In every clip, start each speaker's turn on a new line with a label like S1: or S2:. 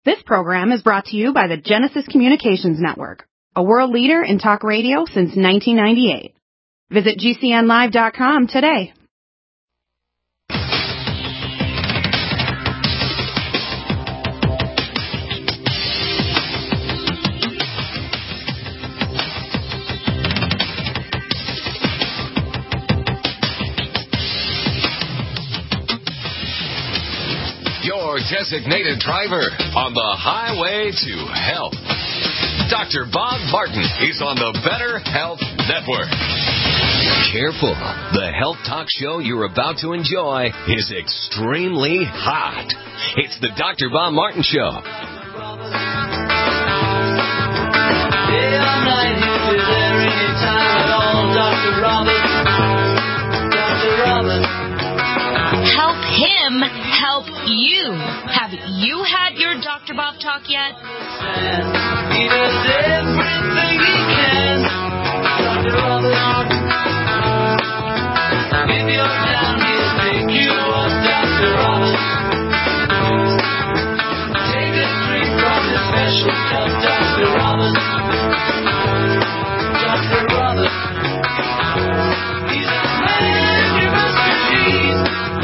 S1: This program is brought to you by the Genesis Communications Network, a world leader in talk radio since 1998. Visit GCNlive.com today.
S2: Your designated driver on the highway to health. Dr. Bob Martin is on the Better Health Network. Careful. The health talk show you're about to enjoy is extremely hot. It's the Dr. Bob Martin Show.
S3: Day or night, he'll be there anytime at all. Dr. Robert. Dr. Robert.
S4: Help him help you. Have you had your Dr. Bob talk yet?
S3: He does everything he can. Dr. Robert. If you're down, he'll pick you up. Dr. Robert. Take a drink from his special cup. Dr. Robert. Dr. Robert. He's a man you must believe.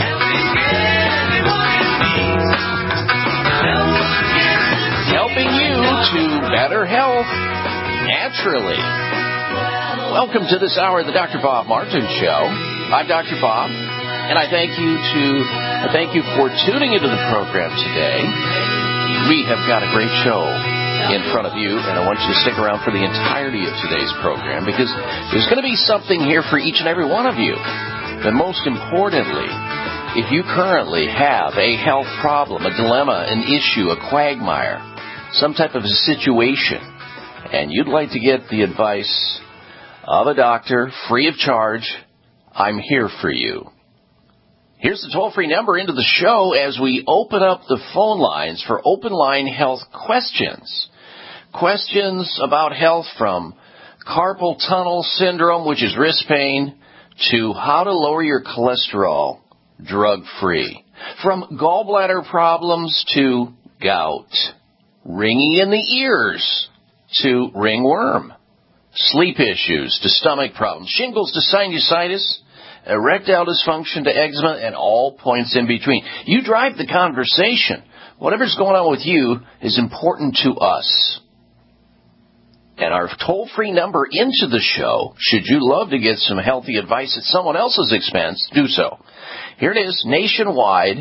S5: Helping you to better health naturally. Welcome to this hour of the Dr. Bob Martin Show. I'm Dr. Bob, and I thank you for tuning into the program today. We have got a great show in front of you, and I want you to stick around for the entirety of today's program because there's going to be something here for each and every one of you. But most importantly, if you currently have a health problem, a dilemma, an issue, a quagmire, some type of a situation, and you'd like to get the advice of a doctor free of charge, I'm here for you. Here's the toll-free number into the show as we open up the phone lines for open line health questions. Questions about health from carpal tunnel syndrome, which is wrist pain, to how to lower your cholesterol drug-free. From gallbladder problems to gout, ringing in the ears to ringworm, sleep issues to stomach problems, shingles to sinusitis, erectile dysfunction to eczema, and all points in between. You drive the conversation. Whatever's going on with you is important to us. And our toll-free number into the show, should you love to get some healthy advice at someone else's expense, do so. Here it is, nationwide,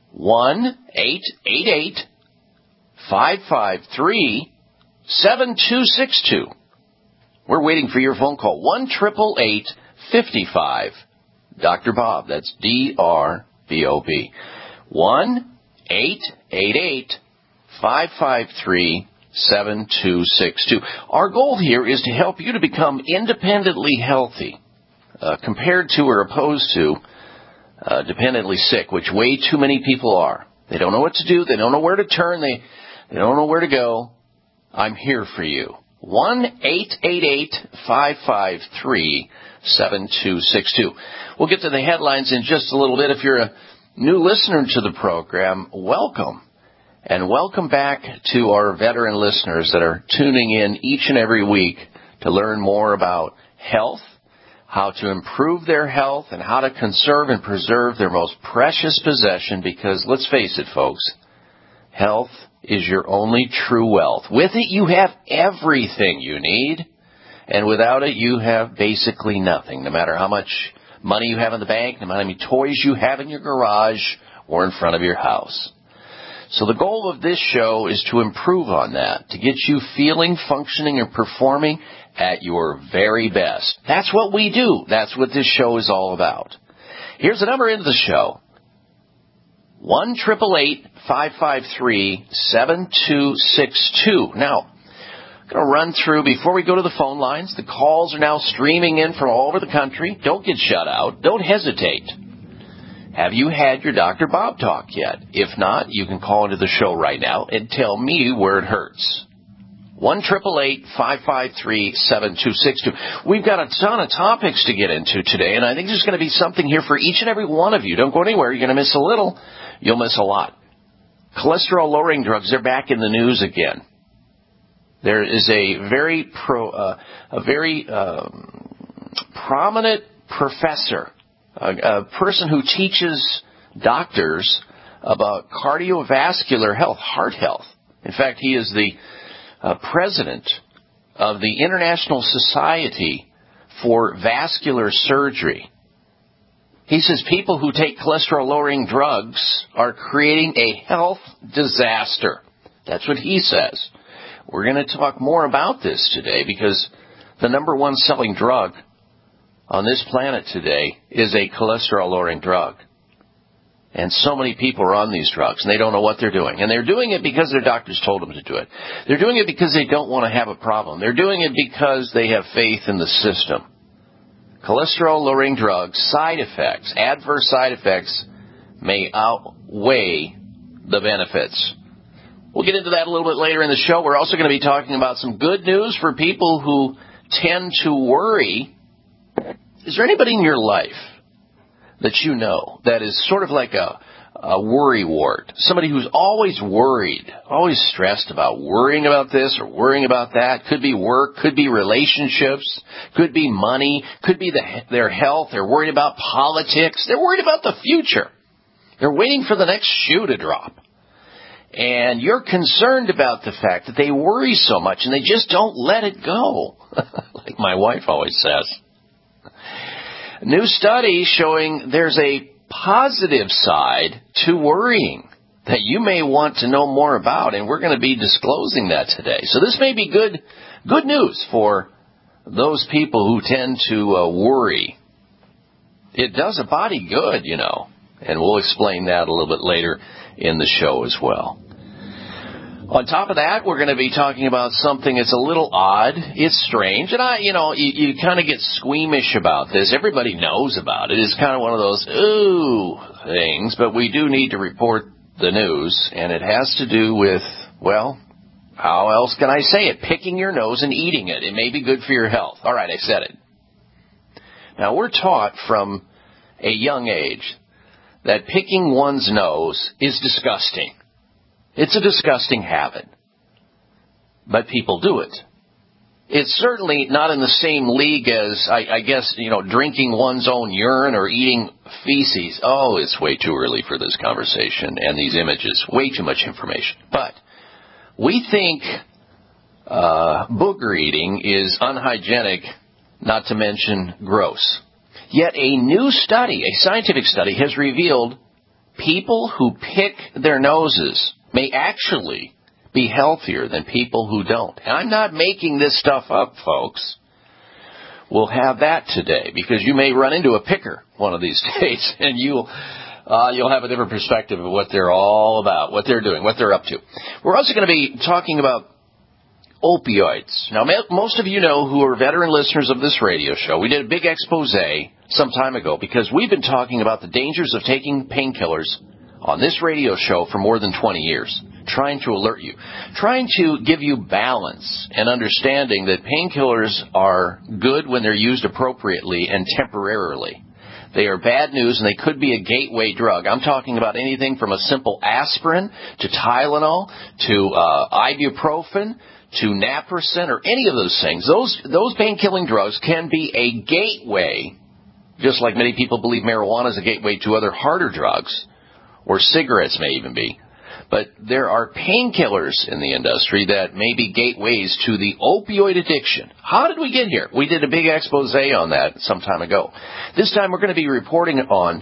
S5: 1-888-553-7262. We're waiting for your phone call, 1-888-55 Dr. Bob. That's D-R-B-O-B. 1-888-553-7262. Our goal here is to help you to become independently healthy, compared to or opposed to dependently sick, which way too many people are. They don't know what to do. They don't know where to turn. They don't know where to go. I'm here for you. 1-888-553-7262. We'll get to the headlines in just a little bit. If you're a new listener to the program, welcome. And welcome back to our veteran listeners that are tuning in each and every week to learn more about health, how to improve their health, and how to conserve and preserve their most precious possession, because let's face it, folks, health is your only true wealth. With it, you have everything you need, and without it, you have basically nothing, no matter how much money you have in the bank, no matter how many toys you have in your garage or in front of your house. So the goal of this show is to improve on that, to get you feeling, functioning, and performing at your very best. That's what we do. That's what this show is all about. Here's the number into the show. 1-888-553-7262. Now, I'm going to run through, before we go to the phone lines, the calls are now streaming in from all over the country. Don't get shut out. Don't hesitate. Have you had your Dr. Bob talk yet? If not, you can call into the show right now and tell me where it hurts. 1-888-553-7262. We've got a ton of topics to get into today, and I think there's going to be something here for each and every one of you. Don't go anywhere. You're going to miss a little. You'll miss a lot. Cholesterol-lowering drugs, they're back in the news again. There is a very prominent professor, a person who teaches doctors about cardiovascular health, heart health. In fact, he is the president of the International Society for Vascular Surgery. He says people who take cholesterol-lowering drugs are creating a health disaster. That's what he says. We're going to talk more about this today because the number one selling drug on this planet today is a cholesterol-lowering drug. And so many people are on these drugs, and they don't know what they're doing. And they're doing it because their doctors told them to do it. They're doing it because they don't want to have a problem. They're doing it because they have faith in the system. Cholesterol-lowering drugs, side effects, adverse side effects, may outweigh the benefits. We'll get into that a little bit later in the show. We're also going to be talking about some good news for people who tend to worry. Is there anybody in your life that you know that is sort of like a worry wart? Somebody who's always worried, always stressed about worrying about this or worrying about that. Could be work, could be relationships, could be money, could be their health. They're worried about politics. They're worried about the future. They're waiting for the next shoe to drop. And you're concerned about the fact that they worry so much and they just don't let it go, like my wife always says. A new study showing there's a positive side to worrying that you may want to know more about, and we're going to be disclosing that today. So this may be good news for those people who tend to worry. It does a body good, you know, and we'll explain that a little bit later in the show as well. On top of that, we're going to be talking about something that's a little odd. It's strange. And you kind of get squeamish about this. Everybody knows about it. It's kind of one of those, ooh, things. But we do need to report the news. And it has to do with, well, how else can I say it? Picking your nose and eating it. It may be good for your health. All right, I said it. Now, we're taught from a young age that picking one's nose is disgusting. It's a disgusting habit, but people do it. It's certainly not in the same league as, I guess, drinking one's own urine or eating feces. Oh, it's way too early for this conversation and these images. Way too much information. But we think booger eating is unhygienic, not to mention gross. Yet a new study, a scientific study, has revealed people who pick their noses may actually be healthier than people who don't. And I'm not making this stuff up, folks. We'll have that today because you may run into a picker one of these days, and you'll have a different perspective of what they're all about, what they're doing, what they're up to. We're also going to be talking about opioids. Now, most of you know who are veteran listeners of this radio show. We did a big expose some time ago because we've been talking about the dangers of taking painkillers on this radio show for more than 20 years, trying to alert you, trying to give you balance and understanding that painkillers are good when they're used appropriately and temporarily. They are bad news, and they could be a gateway drug. I'm talking about anything from a simple aspirin to Tylenol to ibuprofen to naproxen or any of those things. Those pain-killing drugs can be a gateway, just like many people believe marijuana is a gateway to other harder drugs, or cigarettes may even be. But there are painkillers in the industry that may be gateways to the opioid addiction. How did we get here? We did a big expose on that some time ago. This time we're going to be reporting on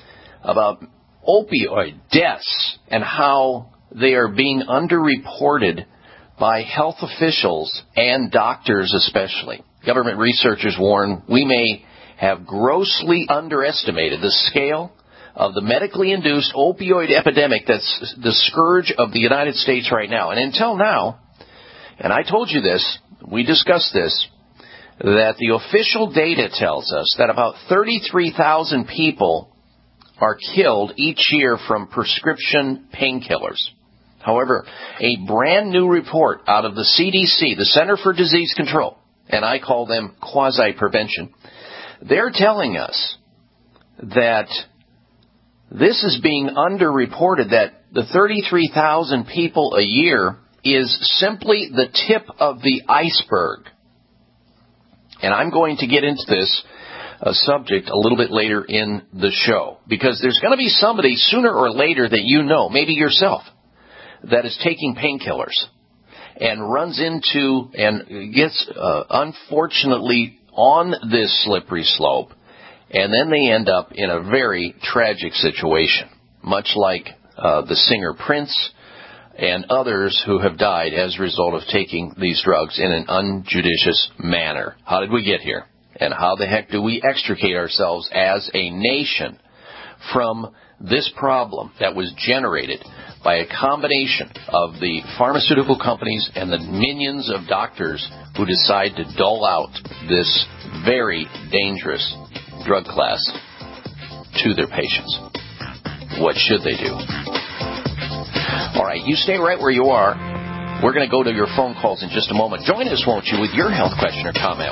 S5: about opioid deaths and how they are being underreported by health officials and doctors especially. Government researchers warn we may have grossly underestimated the scale of the medically induced opioid epidemic that's the scourge of the United States right now. And until now, and I told you this, we discussed this, that the official data tells us that about 33,000 people are killed each year from prescription painkillers. However, a brand new report out of the CDC, the Center for Disease Control, and I call them quasi-prevention, they're telling us that this is being underreported, that the 33,000 people a year is simply the tip of the iceberg. And I'm going to get into this subject a little bit later in the show, because there's going to be somebody sooner or later that you know, maybe yourself, that is taking painkillers and runs into and gets, unfortunately, on this slippery slope, and then they end up in a very tragic situation, much like the singer Prince and others who have died as a result of taking these drugs in an unjudicious manner. How did we get here? And how the heck do we extricate ourselves as a nation from this problem that was generated by a combination of the pharmaceutical companies and the minions of doctors who decide to dole out this very dangerous drug class to their patients? What should they do? All right, you stay right where you are. We're going to go to your phone calls in just a moment. Join us, won't you, with your health question or comment.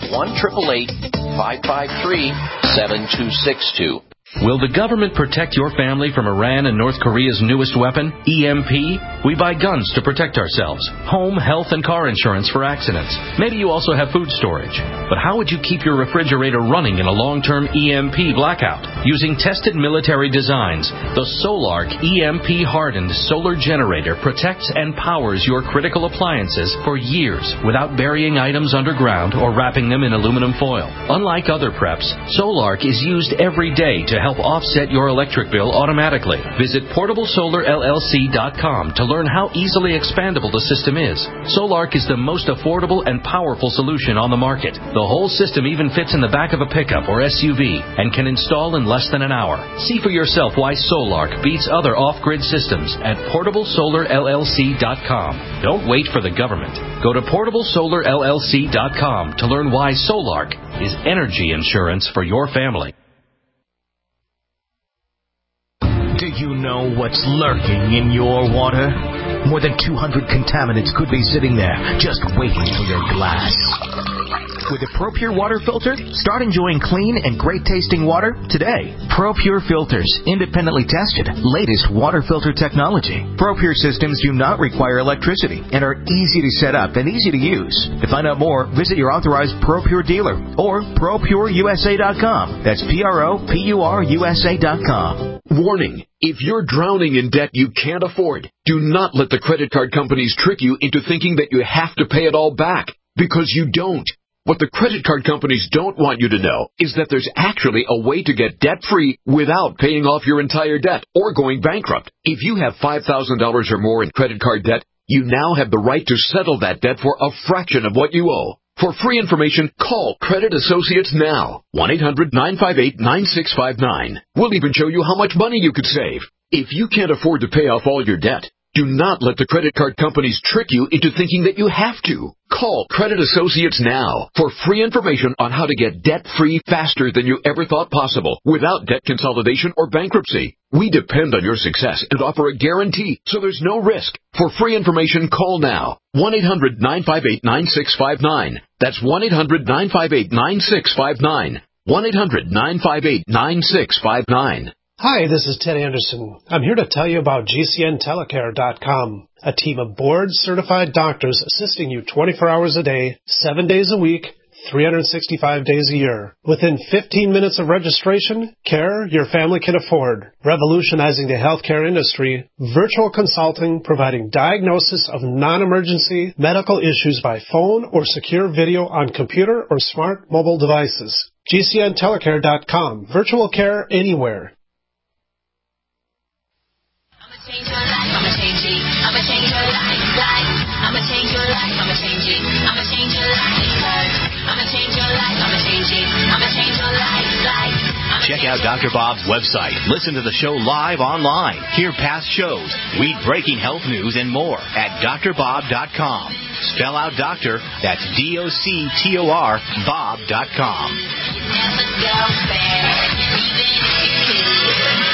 S5: 1-888-553-7262.
S6: Will the government protect your family from Iran and North Korea's newest weapon, EMP? We buy guns to protect ourselves, home, health, and car insurance for accidents. Maybe you also have food storage. But how would you keep your refrigerator running in a long-term EMP blackout? Using tested military designs, the Solark EMP-hardened solar generator protects and powers your critical appliances for years without burying items underground or wrapping them in aluminum foil. Unlike other preps, Solark is used every day to help offset your electric bill automatically. Visit PortableSolarLLC.com to learn how easily expandable the system is. Solark is the most affordable and powerful solution on the market. The whole system even fits in the back of a pickup or SUV and can install in less than an hour. See for yourself why Solark beats other off-grid systems at PortableSolarLLC.com. Don't wait for the government. Go to PortableSolarLLC.com to learn why Solark is energy insurance for your family.
S7: Do you know what's lurking in your water? More than 200 contaminants could be sitting there, just waiting for your glass. With a ProPure water filter, start enjoying clean and great-tasting water today. ProPure filters, independently tested, latest water filter technology. ProPure systems do not require electricity and are easy to set up and easy to use. To find out more, visit your authorized ProPure dealer or ProPureUSA.com. That's ProPureUSA.com.
S8: Warning. If you're drowning in debt you can't afford, do not let the credit card companies trick you into thinking that you have to pay it all back, because you don't. What the credit card companies don't want you to know is that there's actually a way to get debt-free without paying off your entire debt or going bankrupt. If you have $5,000 or more in credit card debt, you now have the right to settle that debt for a fraction of what you owe. For free information, call Credit Associates now. 1-800-958-9659. We'll even show you how much money you could save. If you can't afford to pay off all your debt, do not let the credit card companies trick you into thinking that you have to. Call Credit Associates now for free information on how to get debt-free faster than you ever thought possible without debt consolidation or bankruptcy. We depend on your success and offer a guarantee, so there's no risk. For free information, call now. 1-800-958-9659. That's 1-800-958-9659. 1-800-958-9659.
S9: Hi, this is Ted Anderson. I'm here to tell you about GCNtelecare.com, a team of board-certified doctors assisting you 24 hours a day, 7 days a week, 365 days a year. Within 15 minutes of registration, care your family can afford. Revolutionizing the healthcare industry, virtual consulting providing diagnosis of non-emergency medical issues by phone or secure video on computer or smart mobile devices. GCNtelecare.com, virtual care anywhere.
S4: Change your life, I'ma change it. I'ma change your life, I'ma change your life, I'ma change it. I'ma change your life, I'ma change your life, I'ma change it. I'ma change your life.
S10: Check out Dr. Bob's website. Listen to the show live online. Hear past shows. Read breaking health news and more at drbob.com. Spell out doctor, that's DOCTOR, Bob.com.
S4: Never go back, even if you could.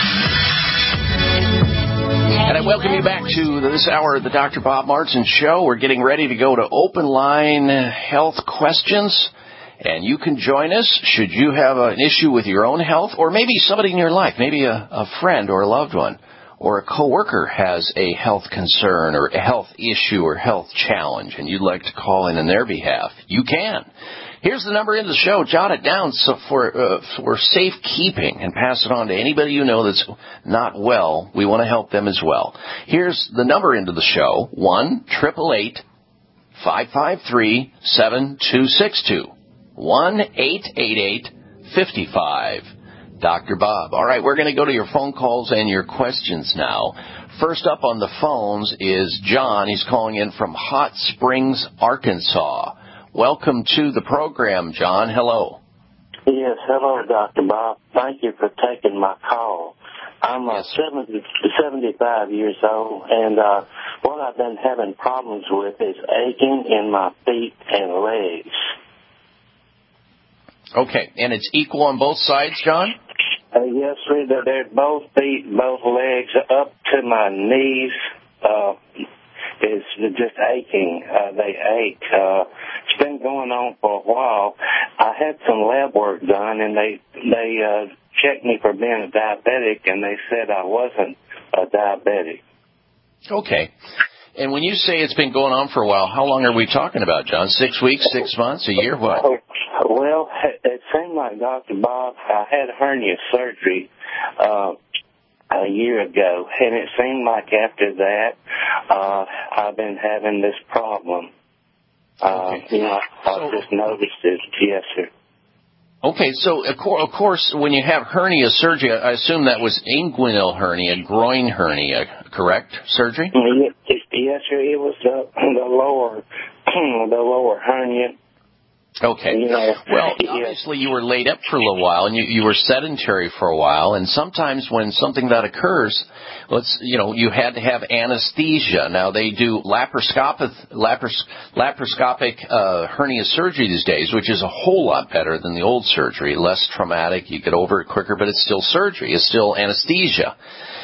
S5: And I welcome you back to this hour of the Dr. Bob Martin Show. We're getting ready to go to open line health questions. And you can join us should you have an issue with your own health or maybe somebody in your life, maybe a friend or a loved one. or a coworker has a health concern or a health issue or health challenge and you'd like to call in their behalf, you can. Here's the number in the show. Jot it down so for safekeeping and pass it on to anybody you know that's not well. We want to help them as well. Here's the number into the show, 1-888-553-7262. 1-888-55. Dr. Bob. All right, we're going to go to your phone calls and your questions now. First up on the phones is John. He's calling in from Hot Springs, Arkansas. Welcome to the program, John. Hello.
S11: Yes, hello, Dr. Bob. Thank you for taking my call. I'm 75 years old, and what I've been having problems with is aching in my feet and legs.
S5: Okay, and it's equal on both sides, John?
S11: Yes, sir. They're both feet, both legs, up to my knees. It's just aching. They ache. It's been going on for a while. I had some lab work done, and they checked me for being a diabetic, and they said I wasn't a diabetic.
S5: Okay. And when you say it's been going on for a while, how long are we talking about, John? 6 weeks, 6 months, a year, what?
S11: Well, it seemed like, Dr. Bob, I had hernia surgery a year ago, and it seemed like after that I've been having this problem.
S5: Okay.
S11: I just noticed it. Yes, sir.
S5: Okay, so of course, when you have hernia surgery, I assume that was inguinal hernia, groin hernia, correct? Surgery?
S11: Yes, sir. It was the lower hernia.
S5: Okay. Well, obviously you were laid up for a little while, and you were sedentary for a while, and sometimes when something that occurs, you had to have anesthesia. Now, they do laparoscopic hernia surgery these days, which is a whole lot better than the old surgery, less traumatic, you get over it quicker, but it's still surgery, it's still anesthesia.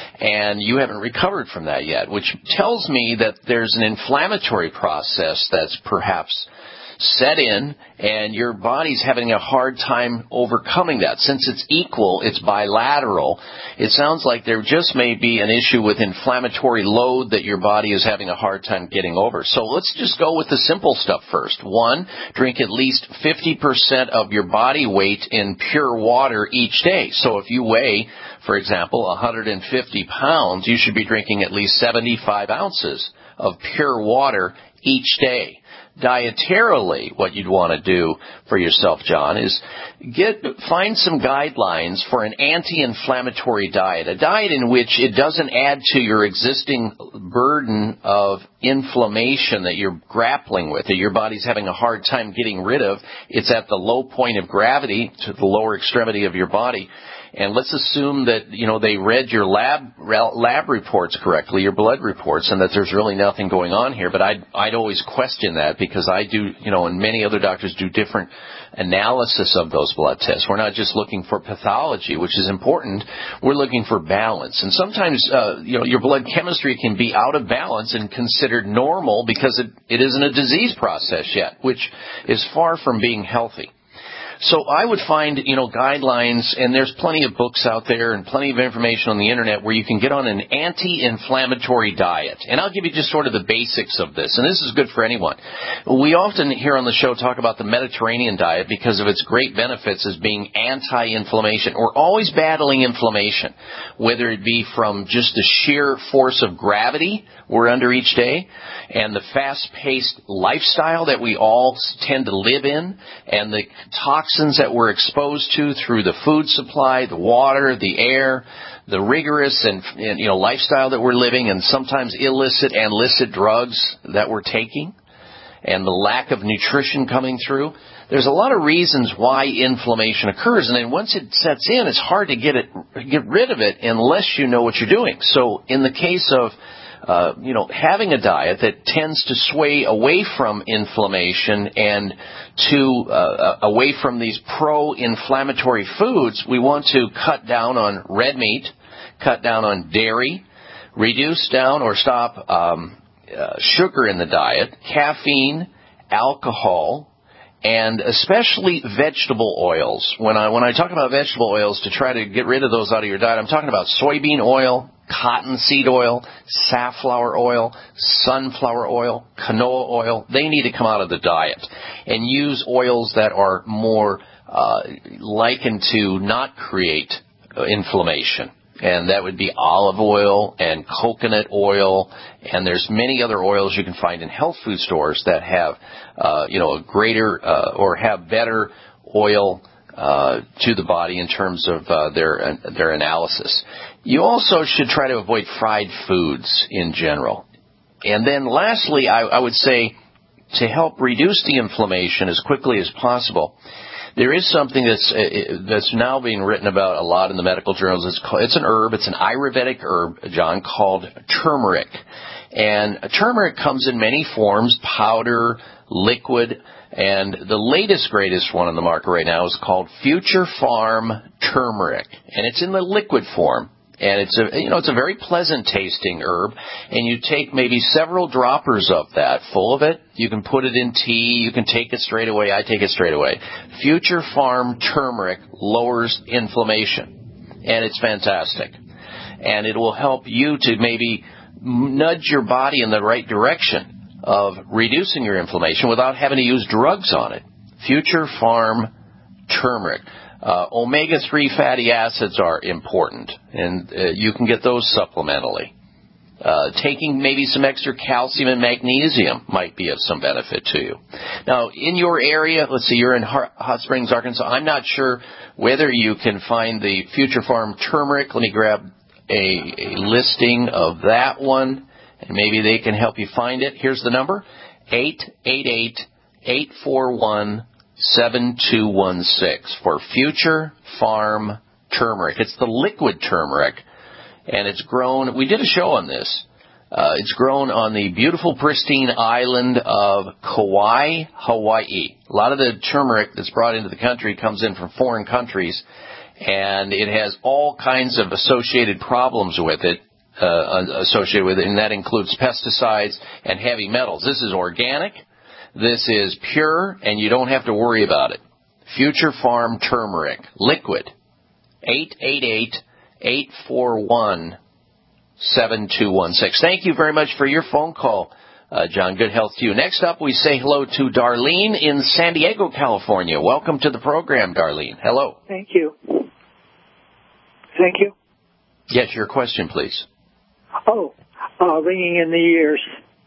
S5: And you haven't recovered from that yet, which tells me that there's an inflammatory process that's perhaps set in, and your body's having a hard time overcoming that. Since it's equal, it's bilateral, it sounds like there just may be an issue with inflammatory load that your body is having a hard time getting over. So let's just go with the simple stuff first. 1, drink at least 50% of your body weight in pure water each day. So if you weigh, for example, 150 pounds, you should be drinking at least 75 ounces of pure water each day. Dietarily, what you'd want to do for yourself, John, is find some guidelines for an anti-inflammatory diet, a diet in which it doesn't add to your existing burden of inflammation that you're grappling with, that your body's having a hard time getting rid of. It's at the low point of gravity to the lower extremity of your body. And let's assume that, they read your lab reports correctly, your blood reports, and that there's really nothing going on here. But I'd always question that, because I do, and many other doctors do different analysis of those blood tests. We're not just looking for pathology, which is important. We're looking for balance. And sometimes, your blood chemistry can be out of balance and considered normal because it isn't a disease process yet, which is far from being healthy. So I would find, guidelines, and there's plenty of books out there and plenty of information on the internet where you can get on an anti-inflammatory diet. And I'll give you just sort of the basics of this, and this is good for anyone. We often here on the show talk about the Mediterranean diet because of its great benefits as being anti-inflammation. We're always battling inflammation, whether it be from just the sheer force of gravity we're under each day, and the fast-paced lifestyle that we all tend to live in, and the toxins that we're exposed to through the food supply, the water, the air, the rigorous and lifestyle that we're living, and sometimes illicit and licit drugs that we're taking, and the lack of nutrition coming through. There's a lot of reasons why inflammation occurs, and then once it sets in, it's hard to get rid of it unless you know what you're doing. So in the case of having a diet that tends to sway away from inflammation and away from these pro-inflammatory foods, we want to cut down on red meat, cut down on dairy, reduce down or stop sugar in the diet, caffeine, alcohol, and especially vegetable oils. When I talk about vegetable oils, to try to get rid of those out of your diet, I'm talking about soybean oil, cottonseed oil, safflower oil, sunflower oil, canola oil. They need to come out of the diet and use oils that are more likened to not create inflammation. And that would be olive oil and coconut oil, and there's many other oils you can find in health food stores that have, a greater or have better oil to the body in terms of their analysis. You also should try to avoid fried foods in general. And then lastly, I would say to help reduce the inflammation as quickly as possible, there is something that's now being written about a lot in the medical journals. It's an herb. It's an Ayurvedic herb, John, called turmeric. And turmeric comes in many forms, powder, liquid, and the latest, greatest one on the market right now is called Future Farm Turmeric. And it's in the liquid form. And it's a very pleasant tasting herb, and you take maybe several droppers of that, full of it. You can put it in tea. You can take it straight away. I take it straight away. Future Farm Turmeric lowers inflammation, and it's fantastic. And it will help you to maybe nudge your body in the right direction of reducing your inflammation without having to use drugs on it. Future Farm Turmeric. Omega-3 fatty acids are important, and you can get those supplementally. Taking maybe some extra calcium and magnesium might be of some benefit to you. Now, in your area, let's see, you're in Hot Springs, Arkansas. I'm not sure whether you can find the Future Farm Turmeric. Let me grab a listing of that one, and maybe they can help you find it. Here's the number, 888-841-7216 for Future Farm Turmeric. It's the liquid turmeric, and it's grown. We did a show on this. It's grown on the beautiful, pristine island of Kauai, Hawaii. A lot of the turmeric that's brought into the country comes in from foreign countries, and it has all kinds of associated problems with it, and that includes pesticides and heavy metals. This is organic. This is pure, and you don't have to worry about it. Future Farm Turmeric, liquid, 888-841-7216. Thank you very much for your phone call, John. Good health to you. Next up, we say hello to Darlene in San Diego, California. Welcome to the program, Darlene. Hello.
S12: Thank you. Thank you.
S5: Yes, your question, please.
S12: Ringing in the ears.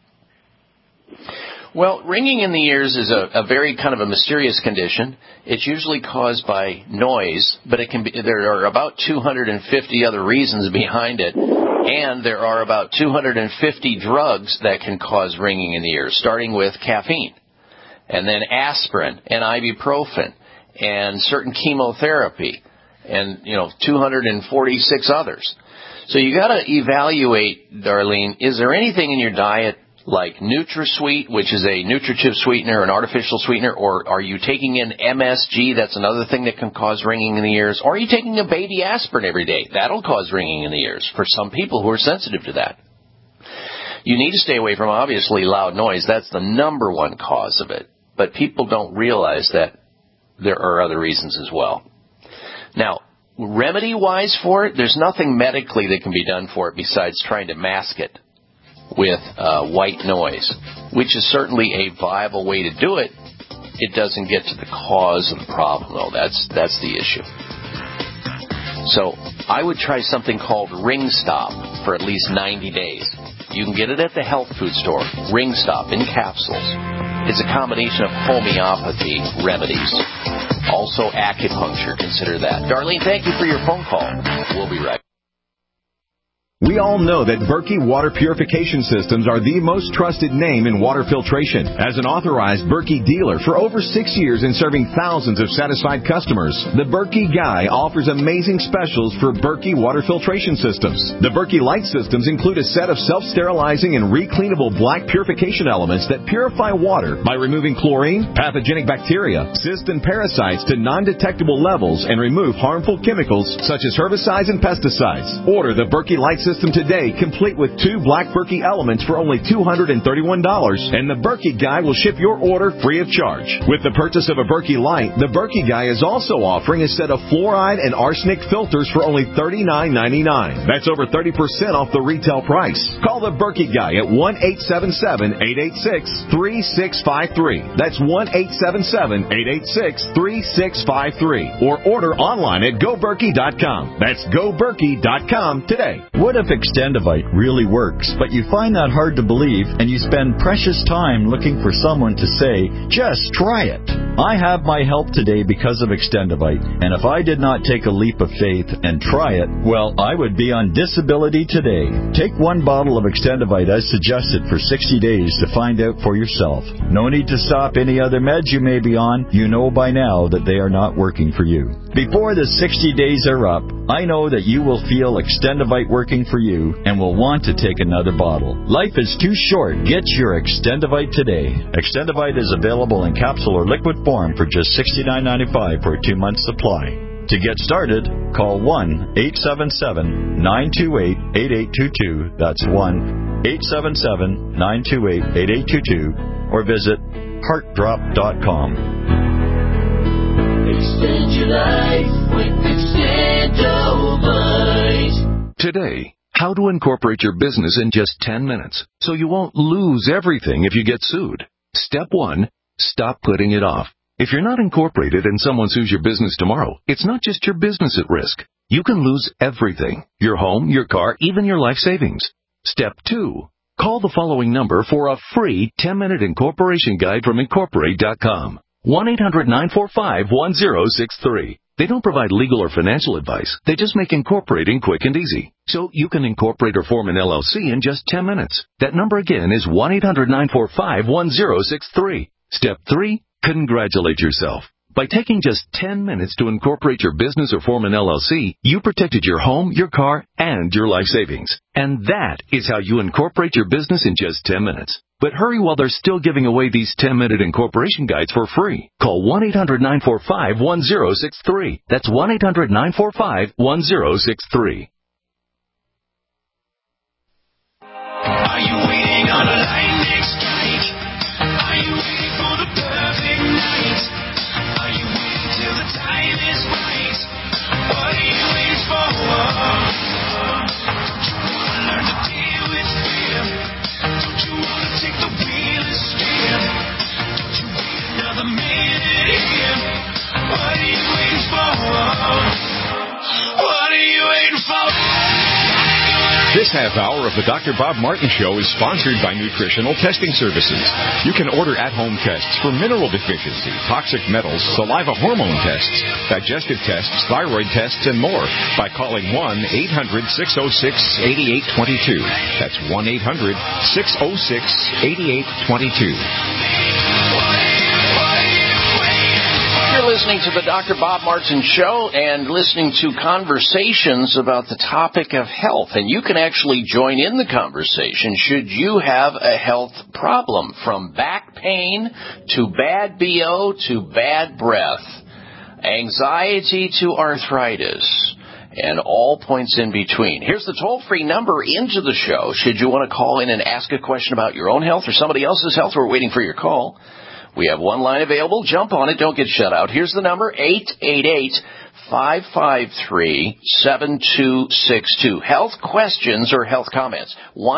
S5: Well, ringing in the ears is a very kind of a mysterious condition. It's usually caused by noise, but there are about 250 other reasons behind it, and there are about 250 drugs that can cause ringing in the ears, starting with caffeine, and then aspirin, and ibuprofen, and certain chemotherapy, and 246 others. So you got to evaluate, Darlene, is there anything in your diet like NutraSweet, which is a nutritive sweetener, an artificial sweetener, or are you taking in MSG? That's another thing that can cause ringing in the ears. Or are you taking a baby aspirin every day? That'll cause ringing in the ears for some people who are sensitive to that. You need to stay away from, obviously, loud noise. That's the number one cause of it. But people don't realize that there are other reasons as well. Now, remedy-wise for it, there's nothing medically that can be done for it besides trying to mask it with white noise, which is certainly a viable way to do it. It doesn't get to the cause of the problem, though. That's the issue. So I would try something called Ring Stop for at least 90 days. You can get it at the health food store, Ring Stop in capsules. It's a combination of homeopathy remedies. Also acupuncture, consider that. Darlene, thank you for your phone call. We'll be right back.
S13: We all know that Berkey Water Purification Systems are the most trusted name in water filtration. As an authorized Berkey dealer for over 6 years and serving thousands of satisfied customers, the Berkey Guy offers amazing specials for Berkey Water Filtration Systems. The Berkey Light Systems include a set of self-sterilizing and recleanable black purification elements that purify water by removing chlorine, pathogenic bacteria, cysts, and parasites to non-detectable levels and remove harmful chemicals such as herbicides and pesticides. Order the Berkey Light Systems system today, complete with 2 Black Berkey elements for only $231, and the Berkey Guy will ship your order free of charge. With the purchase of a Berkey Light, the Berkey Guy is also offering a set of fluoride and arsenic filters for only $39.99. That's over 30% off the retail price. Call the Berkey Guy at 1-877-886-3653. That's 1-877-886-3653. Or order online at GoBerkey.com. That's GoBerkey.com today.
S14: What if Extendivite really works, but you find that hard to believe and you spend precious time looking for someone to say, just try it? I have my help today because of Extendivite, and if I did not take a leap of faith and try it, well, I would be on disability today. Take 1 bottle of Extendivite as suggested for 60 days to find out for yourself. No need to stop any other meds you may be on. You know by now that they are not working for you. Before the 60 days are up, I know that you will feel Extendivite working for you and will want to take another bottle. Life is too short. Get your Extendivite today. Extendivite is available in capsule or liquid form for just $69.95 for a 2-month supply. To get started, call 1-877-928-8822. That's 1-877-928-8822. Or visit heartdrop.com.
S3: Extend your life with Extendivite.
S8: Today, how to incorporate your business in just 10 minutes so you won't lose everything if you get sued. Step 1, stop putting it off. If you're not incorporated and someone sues your business tomorrow, it's not just your business at risk. You can lose everything: your home, your car, even your life savings. Step 2, call the following number for a free 10-minute incorporation guide from Incorporate.com. 1-800-945-1063. They don't provide legal or financial advice. They just make incorporating quick and easy. So you can incorporate or form an LLC in just 10 minutes. That number again is 1-800-945-1063. Step 3, congratulate yourself. By taking just 10 minutes to incorporate your business or form an LLC, you protected your home, your car, and your life savings. And that is how you incorporate your business in just 10 minutes. But hurry while they're still giving away these 10-minute incorporation guides for free. Call 1-800-945-1063. That's 1-800-945-1063.
S3: Are you waiting on a lightning strike? Are you waiting for the perfect night? Are you waiting till the time is right? What are you waiting for? Don't you want to learn to deal with fear? Don't you want to take the wheel and steer? Don't you wait another minute here? What are you waiting for? What are you waiting for?
S15: This half hour of the Dr. Bob Martin Show is sponsored by Nutritional Testing Services. You can order at-home tests for mineral deficiency, toxic metals, saliva hormone tests, digestive tests, thyroid tests, and more by calling 1-800-606-8822. That's 1-800-606-8822.
S5: You're listening to the Dr. Bob Martin Show and listening to conversations about the topic of health. And you can actually join in the conversation should you have a health problem, from back pain to bad BO to bad breath, anxiety to arthritis, and all points in between. Here's the toll-free number into the show should you want to call in and ask a question about your own health or somebody else's health. We're waiting for your call. We have one line available. Jump on it. Don't get shut out. Here's the number, 888-553-7262. Health questions or health comments.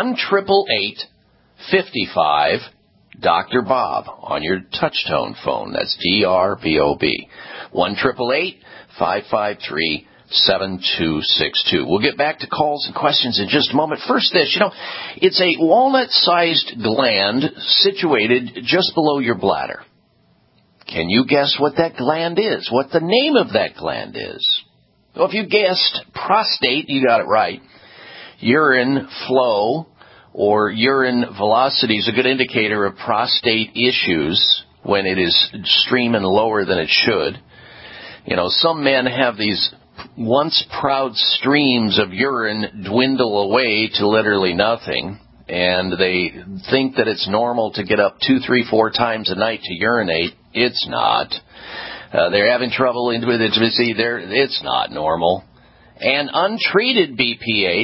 S5: 1-888-55 Dr. Bob on your touch-tone phone. That's DRBOB. 1-888-553-7262. We'll get back to calls and questions in just a moment. First, this, it's a walnut-sized gland situated just below your bladder. Can you guess what that gland is? What the name of that gland is? Well, if you guessed prostate, you got it right. Urine flow or urine velocity is a good indicator of prostate issues when it is streaming lower than it should. Some men have these once proud streams of urine dwindle away to literally nothing, and they think that it's normal to get up 2, 3, 4 times a night to urinate. It's not. They're having trouble with intimacy. It's not normal. And untreated BPH,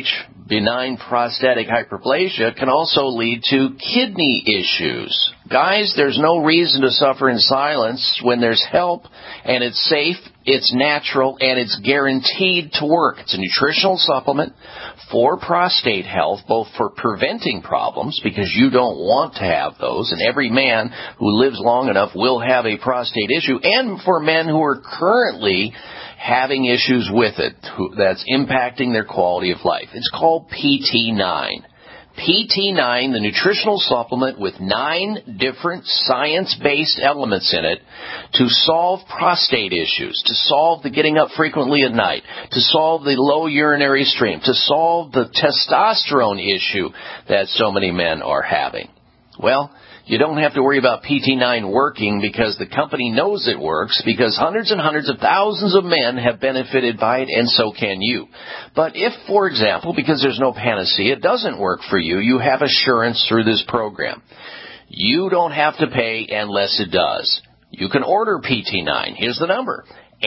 S5: benign prostatic hyperplasia can also lead to kidney issues. Guys, there's no reason to suffer in silence when there's help, and it's safe, it's natural, and it's guaranteed to work. It's a nutritional supplement for prostate health, both for preventing problems, because you don't want to have those, and every man who lives long enough will have a prostate issue, and for men who are currently having issues with it that's impacting their quality of life. It's called PT9. PT9, the nutritional supplement with 9 different science-based elements in it to solve prostate issues, to solve the getting up frequently at night, to solve the low urinary stream, to solve the testosterone issue that so many men are having. Well, you don't have to worry about PT9 working because the company knows it works, because hundreds and hundreds of thousands of men have benefited by it, and so can you. But if, for example, because there's no panacea, it doesn't work for you, you have assurance through this program. You don't have to pay unless it does. You can order PT9. Here's the number,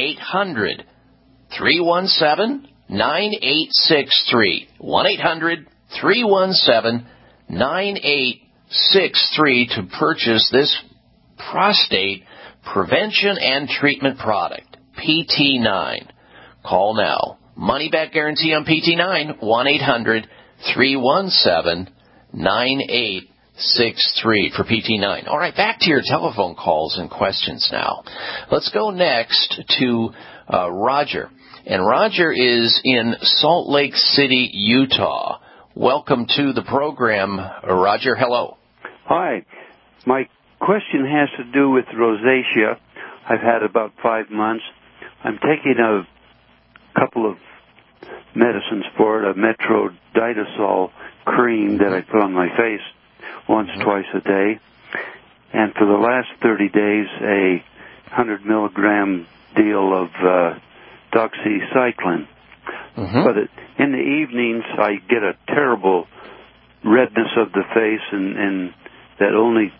S5: 800-317-9863. 1-800-317-9863 to purchase this prostate prevention and treatment product, PT9. Call now. Money back guarantee on PT9, 1-800-317-9863 for PT9. All right, back to your telephone calls and questions now. Let's go next to Roger. And Roger is in Salt Lake City, Utah. Welcome to the program, Roger. Hello.
S16: Hi. My question has to do with rosacea. I've had about 5 months. I'm taking a couple of medicines for it, a metronidazole cream that I put on my face twice a day. And for the last 30 days, a 100 milligram deal of doxycycline. But in the evenings, I get a terrible redness of the face, and that only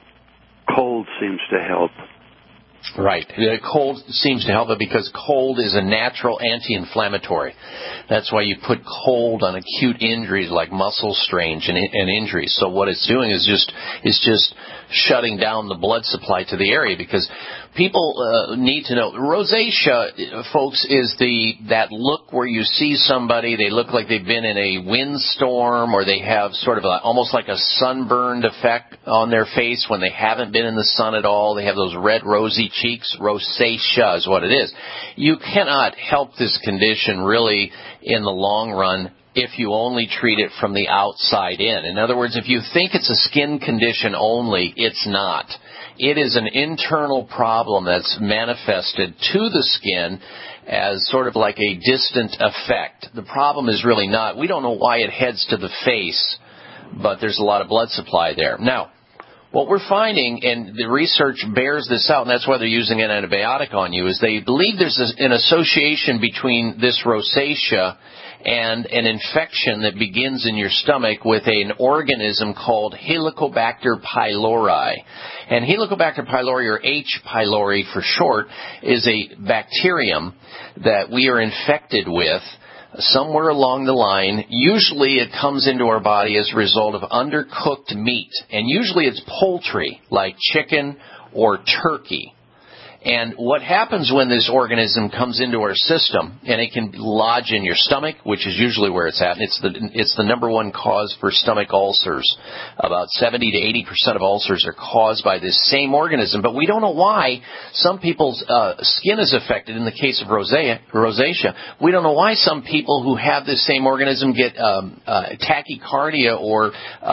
S16: cold seems to help.
S5: Right. Cold seems to help it because cold is a natural anti-inflammatory. That's why you put cold on acute injuries like muscle strains and injuries. So what it's doing is just shutting down the blood supply to the area, because people need to know rosacea, folks, is that look where you see somebody, they look like they've been in a windstorm, or they have sort of almost like a sunburned effect on their face when they haven't been in the sun at all. They have those red, rosy cheeks. Rosacea is what it is. You cannot help this condition really in the long run if you only treat it from the outside in. In other words, if you think it's a skin condition only, it's not. It is an internal problem that's manifested to the skin as sort of like a distant effect. The problem is really not. We don't know why it heads to the face, but there's a lot of blood supply there. Now, what we're finding, and the research bears this out, and that's why they're using an antibiotic on you, is they believe there's an association between this rosacea and an infection that begins in your stomach with an organism called Helicobacter pylori. And Helicobacter pylori, or H. pylori for short, is a bacterium that we are infected with somewhere along the line. Usually it comes into our body as a result of undercooked meat, and usually it's poultry like chicken or turkey. And what happens when this organism comes into our system, and it can lodge in your stomach, which is usually where it's at, and it's the number one cause for stomach ulcers. About 70 to 80% of ulcers are caused by this same organism, but we don't know why some people's skin is affected. In the case of rosacea, we don't know why some people who have this same organism get tachycardia or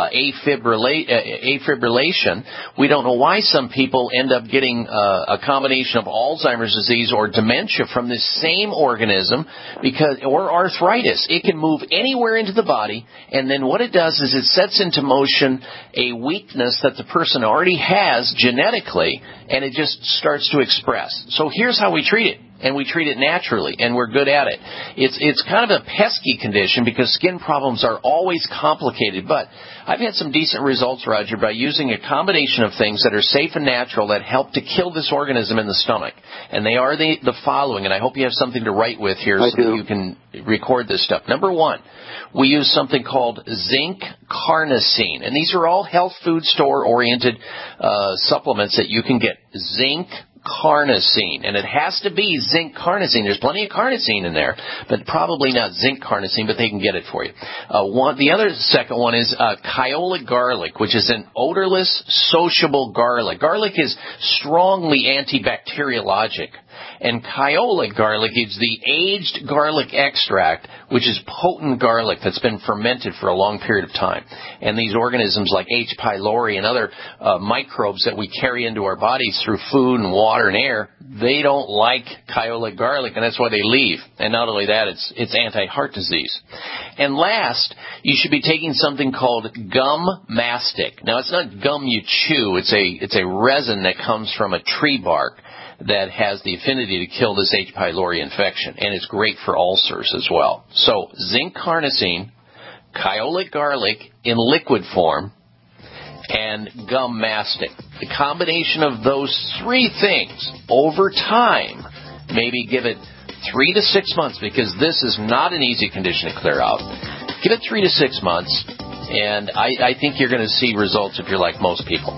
S5: afibrillation. We don't know why some people end up getting a combination of Alzheimer's disease or dementia from this same organism, or arthritis. It can move anywhere into the body, and then what it does is it sets into motion a weakness that the person already has genetically, and it just starts to express. So here's how we treat it. and we treat it naturally, and we're good at it. It's kind of a pesky condition because skin problems are always complicated, but I've had some decent results, Roger, by using a combination of things that are safe and natural that help to kill this organism in the stomach. And they are the following, and I hope you have something to write with here so that you can record this stuff. Number one, we use something called zinc carnosine. And these are all health food store-oriented supplements that you can get. Zinc carnosine, and it has to be zinc carnosine. There's plenty of carnosine in there, but probably not zinc carnosine, but they can get it for you. The second one is Kyolic garlic, which is an odorless, sociable garlic. Garlic is strongly antibacteriologic, and Kyolic garlic is the aged garlic extract, which is potent garlic that's been fermented for a long period of time. And these organisms like H. pylori and other microbes that we carry into our bodies through food and water and air, they don't like Kyolic garlic, and that's why they leave. And not only that, it's anti-heart disease. And last, you should be taking something called gum mastic. Now, it's not gum you chew. It's a resin that comes from a tree bark that has the affinity to kill this H. pylori infection, and it's great for ulcers as well. So, zinc carnosine, Kyolic garlic in liquid form, and gum mastic. The combination of those three things over time, maybe give it 3 to 6 months, because this is not an easy condition to clear out. Give it 3 to 6 months, and I think you're going to see results if you're like most people.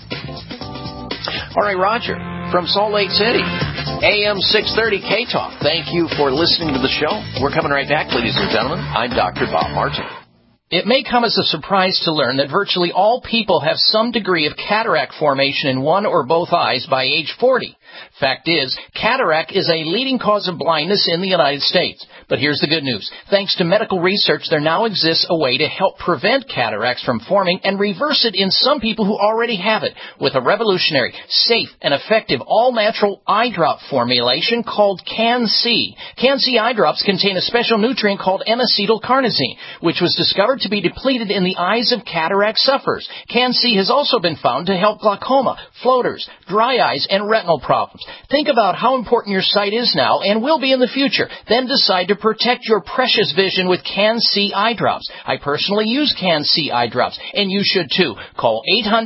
S5: All right, Roger, from Salt Lake City, AM 630 K-Talk. Thank you for listening to the show. We're coming right back, ladies and gentlemen. I'm Dr. Bob Martin.
S17: It may come as a surprise to learn that virtually all people have some degree of cataract formation in one or both eyes by age 40. Fact is, cataract is a leading cause of blindness in the United States. But here's the good news. Thanks to medical research, there now exists a way to help prevent cataracts from forming and reverse it in some people who already have it with a revolutionary, safe, and effective all-natural eye drop formulation called Can-C. Can-C eye drops contain a special nutrient called N-acetylcarnosine, which was discovered to be depleted in the eyes of cataract sufferers. Can-C has also been found to help glaucoma, floaters, dry eyes, and retinal problems. Think about how important your sight is now and will be in the future. Then decide to protect your precious vision with Can-C eye drops. I personally use Can-C eye drops, and you should too. Call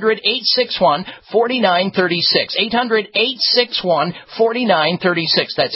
S17: 800-861-4936. 800-861-4936. That's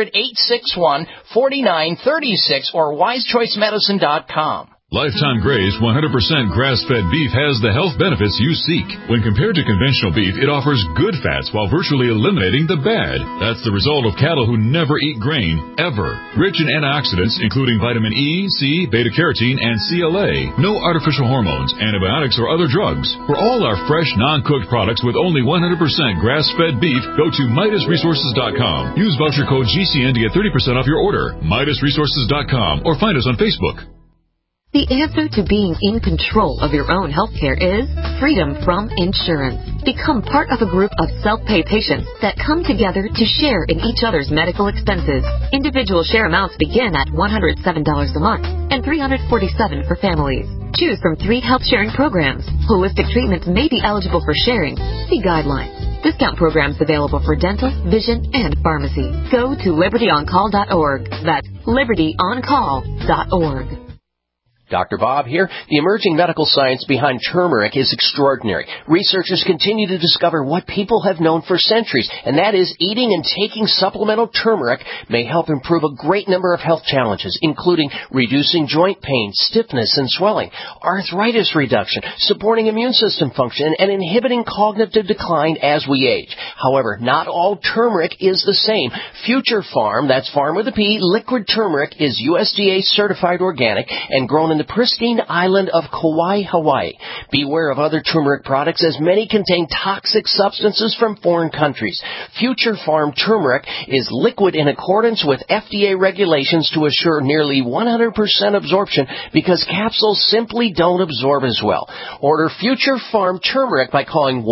S17: 800-861-4936 or wisechoicemedicine.com.
S18: Lifetime Gray's 100% grass-fed beef has the health benefits you seek. When compared to conventional beef, it offers good fats while virtually eliminating the bad. That's the result of cattle who never eat grain, ever. Rich in antioxidants, including vitamin E, C, beta-carotene, and CLA. No artificial hormones, antibiotics, or other drugs. For all our fresh, non-cooked products with only 100% grass-fed beef, go to MidasResources.com. Use voucher code GCN to get 30% off your order. MidasResources.com or find us on Facebook.
S19: The answer to being in control of your own healthcare is freedom from insurance. Become part of a group of self-pay patients that come together to share in each other's medical expenses. Individual share amounts begin at $107 a month and $347 for families. Choose from 3 health-sharing programs. Holistic treatments may be eligible for sharing. See guidelines. Discount programs available for dental, vision, and pharmacy. Go to libertyoncall.org. That's libertyoncall.org.
S5: Dr. Bob here. The emerging medical science behind turmeric is extraordinary. Researchers continue to discover what people have known for centuries, and that is eating and taking supplemental turmeric may help improve a great number of health challenges, including reducing joint pain, stiffness, and swelling, arthritis reduction, supporting immune system function, and inhibiting cognitive decline as we age. However, not all turmeric is the same. Future Farm, that's Farm with a P, liquid turmeric is USDA certified organic and grown in the pristine island of Kauai, Hawaii. Beware of other turmeric products, as many contain toxic substances from foreign countries. Future Farm turmeric is liquid in accordance with FDA regulations to assure nearly 100% absorption, because capsules simply don't absorb as well. Order Future Farm turmeric by calling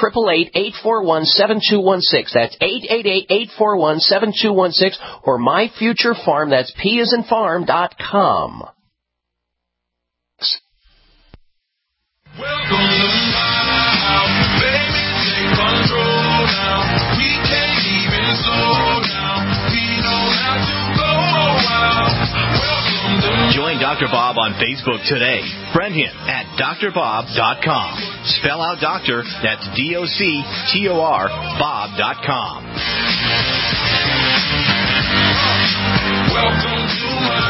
S5: 1-888-841-7216. That's 888-841-7216 or MyFutureFarm, that's P-as-in-farm.com.
S3: Welcome to my house, baby, take control now. We can't even slow down. We know
S10: Bob on Facebook today. Friend him at drbob.com. Spell out doctor, that's DOCTOR, Bob.com.
S3: Welcome to my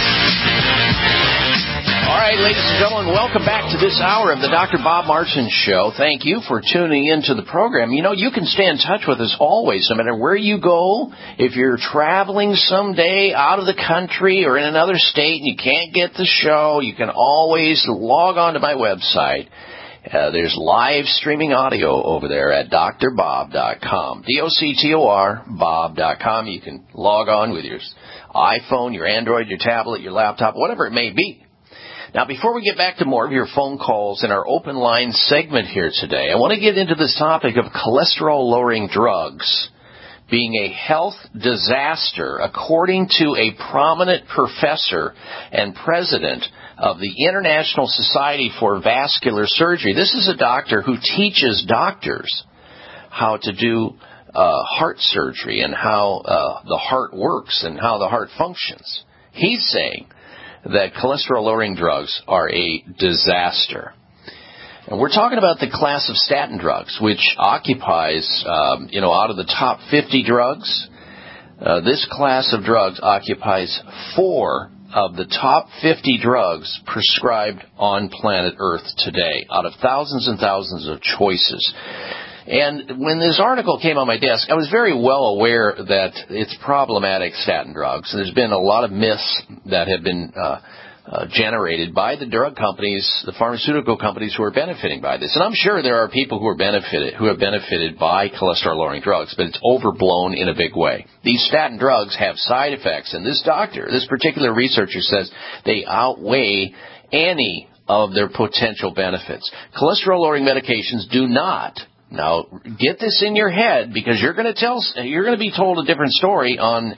S3: house.
S5: All right, ladies and gentlemen, welcome back to this hour of the Dr. Bob Martin Show. Thank you for tuning into the program. You know, you can stay in touch with us always, no matter where you go. If you're traveling someday out of the country or in another state and you can't get the show, you can always log on to my website. There's live streaming audio over there at drbob.com, DOCTOR, Bob.com. You can log on with your iPhone, your Android, your tablet, your laptop, whatever it may be. Now, before we get back to more of your phone calls in our open line segment here today, I want to get into this topic of cholesterol-lowering drugs being a health disaster, according to a prominent professor and president of the International Society for Vascular Surgery. This is a doctor who teaches doctors how to do heart surgery and how the heart works and how the heart functions. He's saying that cholesterol-lowering drugs are a disaster. And we're talking about the class of statin drugs, which occupies, out of the top 50 drugs, this class of drugs occupies 4 of the top 50 drugs prescribed on planet Earth today, out of thousands and thousands of choices. And when this article came on my desk, I was very well aware that it's problematic, statin drugs. There's been a lot of myths that have been generated by the drug companies, the pharmaceutical companies who are benefiting by this. And I'm sure there are people who have benefited by cholesterol-lowering drugs, but it's overblown in a big way. These statin drugs have side effects, and this particular researcher says they outweigh any of their potential benefits. Cholesterol-lowering medications do not. Now, get this in your head, because you're going to be told a different story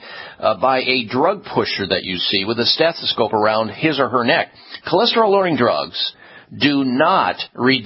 S5: by a drug pusher that you see with a stethoscope around his or her neck. Cholesterol-lowering drugs do not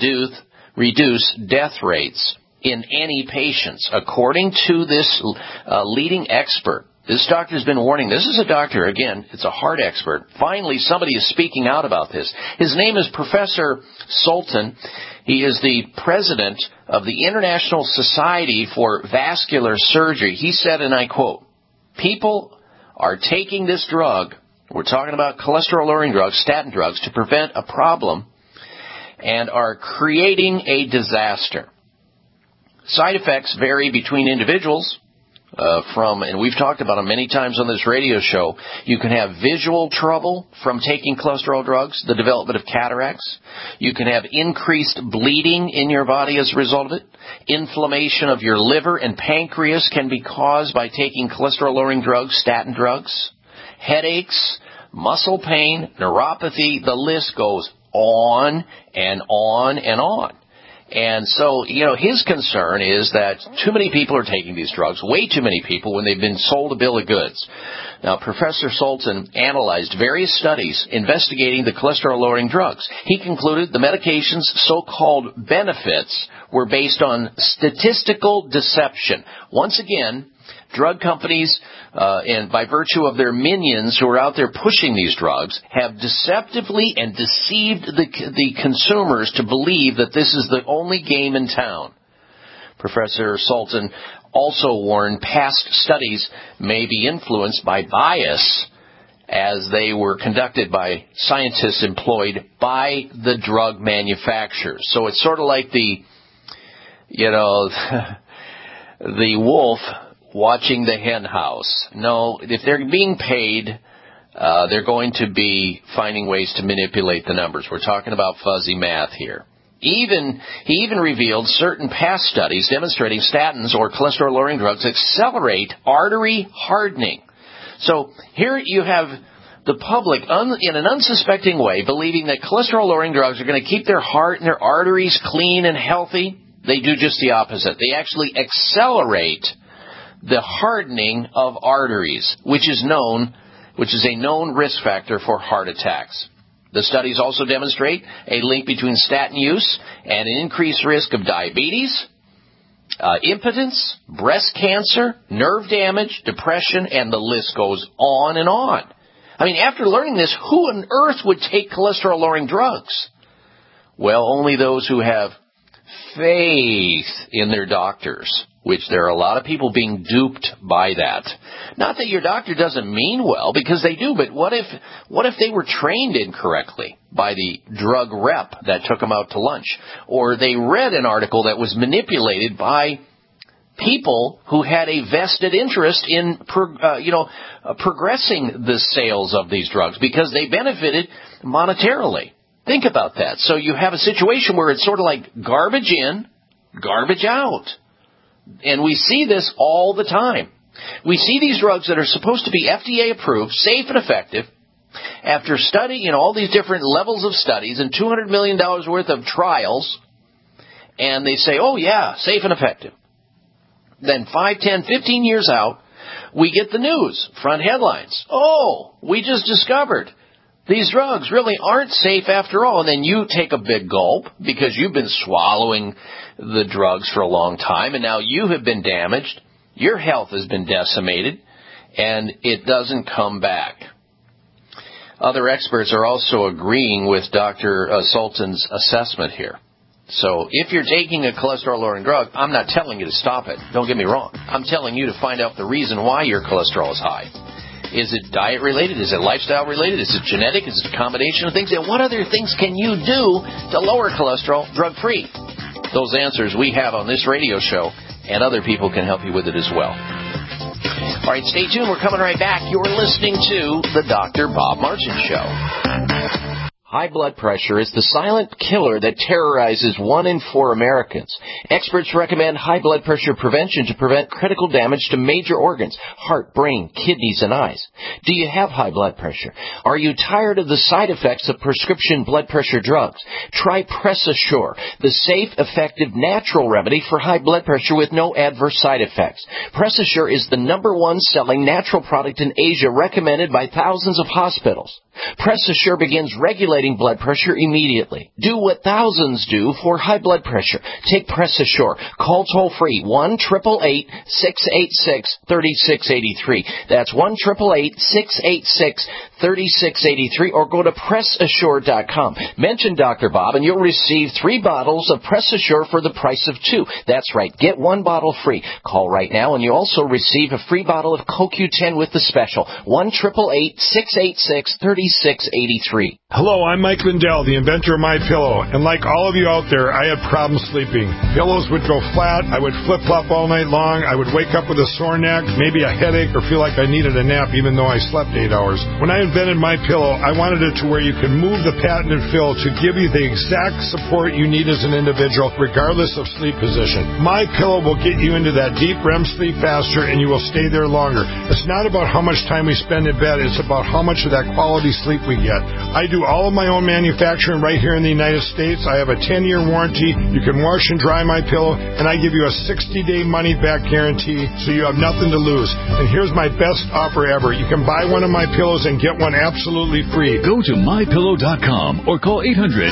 S5: reduce death rates in any patients, according to this leading expert. This doctor's been warning. This is a doctor, again, it's a heart expert. Finally, somebody is speaking out about this. His name is Professor Sultan. He is the president of the International Society for Vascular Surgery. He said, and I quote, "People are taking this drug," we're talking about cholesterol-lowering drugs, statin drugs, to prevent a problem, and are creating a disaster. Side effects vary between individuals. And we've talked about them many times on this radio show. You can have visual trouble from taking cholesterol drugs, the development of cataracts. You can have increased bleeding in your body as a result of it. Inflammation of your liver and pancreas can be caused by taking cholesterol-lowering drugs, statin drugs. Headaches, muscle pain, neuropathy, the list goes on and on and on. And so, his concern is that too many people are taking these drugs, way too many people, when they've been sold a bill of goods. Now, Professor Sultan analyzed various studies investigating the cholesterol-lowering drugs. He concluded the medication's so-called benefits were based on statistical deception. Once again, drug companies, and by virtue of their minions who are out there pushing these drugs, have deceptively and deceived the consumers to believe that this is the only game in town. Professor Sultan also warned past studies may be influenced by bias, as they were conducted by scientists employed by the drug manufacturers. So it's sort of like the wolf watching the hen house. No, if they're being paid, they're going to be finding ways to manipulate the numbers. We're talking about fuzzy math here. He even revealed certain past studies demonstrating statins or cholesterol-lowering drugs accelerate artery hardening. So here you have the public, in an unsuspecting way, believing that cholesterol-lowering drugs are going to keep their heart and their arteries clean and healthy. They do just the opposite. They actually accelerate the hardening of arteries, which is a known risk factor for heart attacks. The studies also demonstrate a link between statin use and an increased risk of diabetes, impotence, breast cancer, nerve damage, depression, and the list goes on and on.
S17: I mean, after learning this, who on earth would take cholesterol-lowering drugs? Well, only those who have faith in their doctors, which there are a lot of people being duped by that. Not that your doctor doesn't mean well, because they do, but what if they were trained incorrectly by the drug rep that took them out to lunch? Or they read an article that was manipulated by people who had a vested interest in progressing the sales of these drugs because they benefited monetarily. Think about that. So you have a situation where it's sort of like garbage in, garbage out. And we see this all the time. We see these drugs that are supposed to be FDA approved, safe and effective, after studying all these different levels of studies and $200 million worth of trials, and they say, oh yeah, safe and effective. Then 5, 10, 15 years out, we get the news, front headlines. Oh, we just discovered these drugs really aren't safe after all. And then you take a big gulp because you've been swallowing the drugs for a long time, and now you have been damaged. Your health has been decimated, and it doesn't come back. Other experts are also agreeing with Dr. Sultan's assessment here. So if you're taking a cholesterol-lowering drug, I'm not telling you to stop it. Don't get me wrong. I'm telling you to find out the reason why your cholesterol is high. Is it diet-related? Is it lifestyle-related? Is it genetic? Is it a combination of things? And what other things can you do to lower cholesterol drug-free? Those answers we have on this radio show, and other people can help you with it as well. All right, stay tuned. We're coming right back. You're listening to the Dr. Bob Martin Show. High blood pressure is the silent killer that terrorizes 1 in 4 Americans. Experts recommend high blood pressure prevention to prevent critical damage to major organs, heart, brain, kidneys, and eyes. Do you have high blood pressure? Are you tired of the side effects of prescription blood pressure drugs? Try PressAssure, the safe, effective, natural remedy for high blood pressure with no adverse side effects. PressAssure is the #1 selling natural product in Asia, recommended by thousands of hospitals. PressAssure begins regulating blood pressure immediately. Do what thousands do for high blood pressure. Take PressAssure. Call toll-free 1-888-686-3683. That's 1-888-686-3683, or go to PressAssure.com. Mention Dr. Bob and you'll receive 3 bottles of PressAssure for the price of 2. That's right. Get 1 bottle free. Call right now and you also receive a free bottle of CoQ10 with the special. 1-888-686-3683.
S20: Hello, I'm Mike Lindell, the inventor of MyPillow, and like all of you out there, I had problems sleeping. Pillows would go flat, I would flip-flop all night long, I would wake up with a sore neck, maybe a headache, or feel like I needed a nap even though I slept 8 hours. When I invented MyPillow, I wanted it to where you can move the patented fill to give you the exact support you need as an individual, regardless of sleep position. MyPillow will get you into that deep REM sleep faster, and you will stay there longer. It's not about how much time we spend in bed, it's about how much of that quality sleep we get. I do all of my own manufacturing right here in the United States. I have a 10-year warranty. You can wash and dry MyPillow, and I give you a 60-day money-back guarantee, so you have nothing to lose. And here's my best offer ever. You can buy one of my pillows and get one absolutely free.
S18: Go to MyPillow.com or call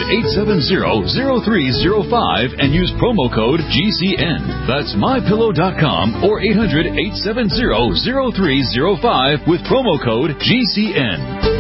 S18: 800-870-0305 and use promo code GCN. That's MyPillow.com or 800-870-0305 with promo code GCN.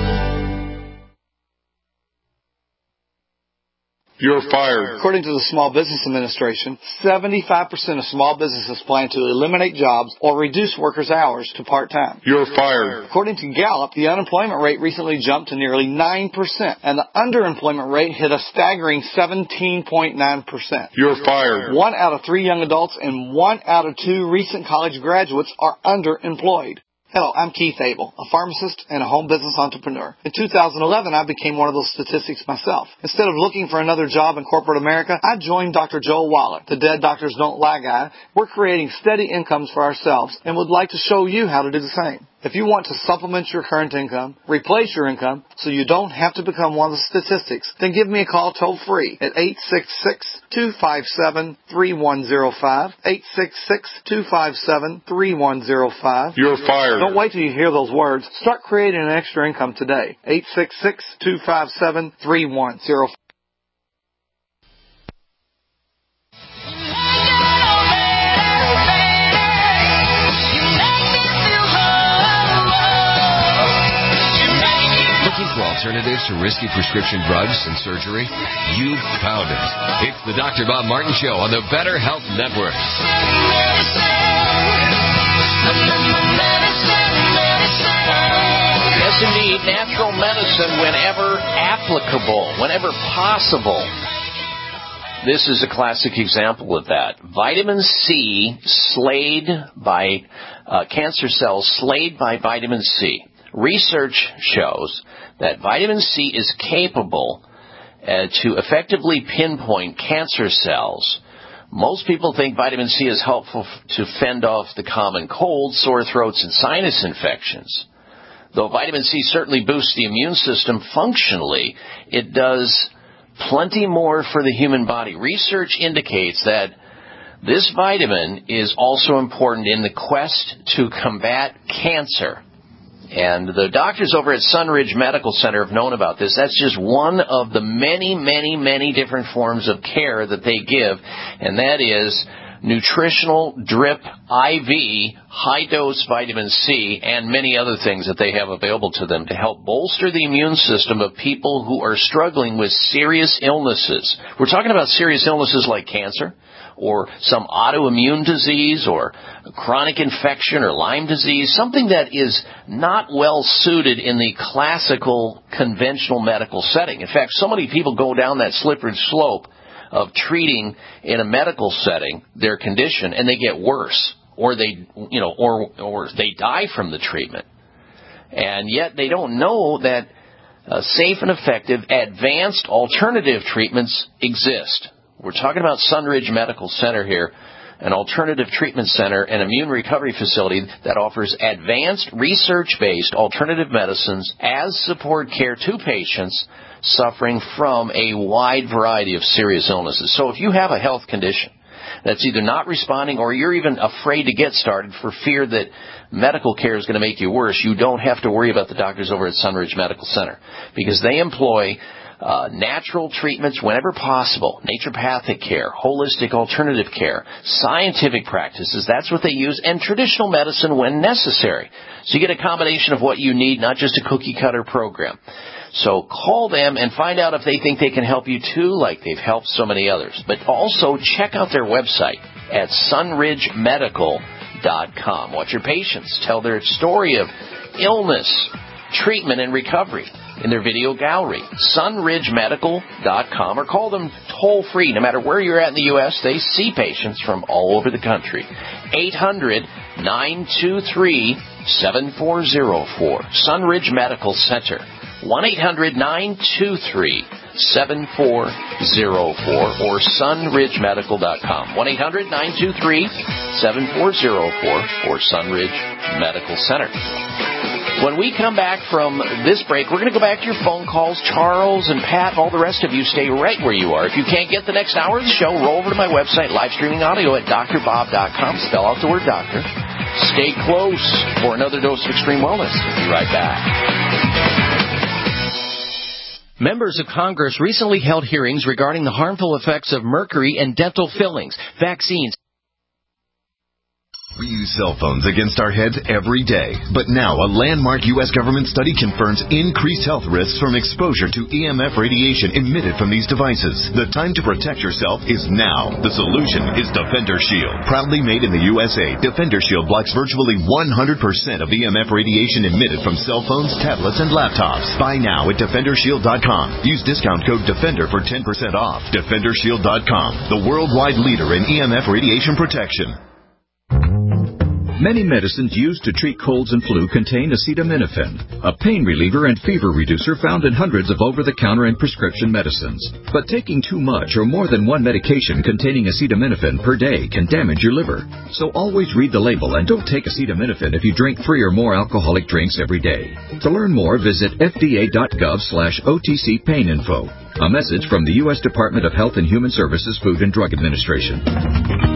S21: You're fired. According to the Small Business Administration, 75% of small businesses plan to eliminate jobs or reduce workers' hours to part-time. You're fired. According to Gallup, the unemployment rate recently jumped to nearly 9%, and the underemployment rate hit a staggering 17.9%. You're fired. 1 out of 3 young adults and 1 out of 2 recent college graduates are underemployed. Hello, I'm Keith Abel, a pharmacist and a home business entrepreneur. In 2011, I became one of those statistics myself. Instead of looking for another job in corporate America, I joined Dr. Joel Wallach, the Dead Doctors Don't Lie guy. We're creating steady incomes for ourselves and would like to show you how to do the same. If you want to supplement your current income, replace your income, so you don't have to become one of the statistics, then give me a call toll-free at 866-257-3105, 866-257-3105. You're fired. Don't wait till you hear those words. Start creating an extra income today. 866-257-3105.
S2: alternatives to risky prescription drugs and surgery? You've found it. It's the Dr. Bob Martin Show on the Better Health Network.
S5: Yes, indeed, natural medicine whenever applicable, whenever possible. This is a classic example of that. Vitamin C slayed by cancer cells slayed by vitamin C. Research shows that vitamin C is capable to effectively pinpoint cancer cells. Most people think vitamin C is helpful to fend off the common cold, sore throats, and sinus infections. Though vitamin C certainly boosts the immune system functionally, it does plenty more for the human body. Research indicates that this vitamin is also important in the quest to combat cancer. And the doctors over at Sunridge Medical Center have known about this. That's just one of the many different forms of care that they give, and that is nutritional drip IV high-dose vitamin C and many other things that they have available to them to help bolster the immune system of people who are struggling with serious illnesses. We're talking about serious illnesses like cancer or some autoimmune disease or a chronic infection or Lyme disease, something that is not well suited in the classical conventional medical setting. In fact, so many people go down that slippery slope of treating in a medical setting their condition, and they get worse, or they die from the treatment. And yet they don't know that safe and effective advanced alternative treatments exist. We're talking about Sunridge Medical Center here, an alternative treatment center and immune recovery facility that offers advanced research-based alternative medicines as support care to patients suffering from a wide variety of serious illnesses. So if you have a health condition that's either not responding or you're even afraid to get started for fear that medical care is going to make you worse, you don't have to worry about the doctors over at Sunridge Medical Center, because they employ natural treatments whenever possible, naturopathic care, holistic alternative care, scientific practices, that's what they use, and traditional medicine when necessary. So you get a combination of what you need, not just a cookie-cutter program. So call them and find out if they think they can help you too, like they've helped so many others. But also check out their website at sunridgemedical.com. Watch your patients tell their story of illness, treatment, and recovery in their video gallery, sunridgemedical.com, or call them toll-free. No matter where you're at in the U.S., they see patients from all over the country. 800-923-7404, Sunridge Medical Center. 1-800-923-7404 or sunridgemedical.com. 1-800-923-7404 or Sunridge Medical Center. When we come back from this break, we're going to go back to your phone calls. Charles and Pat and all the rest of you, stay right where you are. If you can't get the next hour of the show, roll over to my website, live streaming audio at drbob.com. Spell out the word doctor. Stay close for another dose of extreme wellness. Be right back. Members of Congress recently held hearings regarding the harmful effects of mercury in dental fillings, vaccines.
S1: We use cell phones against our heads every day. But now, a landmark U.S. government study confirms increased health risks from exposure to EMF radiation emitted from these devices. The time to protect yourself is now. The solution is Defender Shield. Proudly made in the USA, Defender Shield blocks virtually 100% of EMF radiation emitted from cell phones, tablets, and laptops. Buy now at DefenderShield.com. Use discount code DEFENDER for 10% off. DefenderShield.com, the worldwide leader in EMF radiation protection.
S14: Many medicines used to treat colds and flu contain acetaminophen, a pain reliever and fever reducer found in hundreds of over-the-counter and prescription medicines. But taking too much or more than one medication containing acetaminophen per day can damage your liver. So always read the label and don't take acetaminophen if you drink 3 or more alcoholic drinks every day. To learn more, visit fda.gov/OTC pain info. A message from the U.S. Department of Health and Human Services Food and Drug Administration.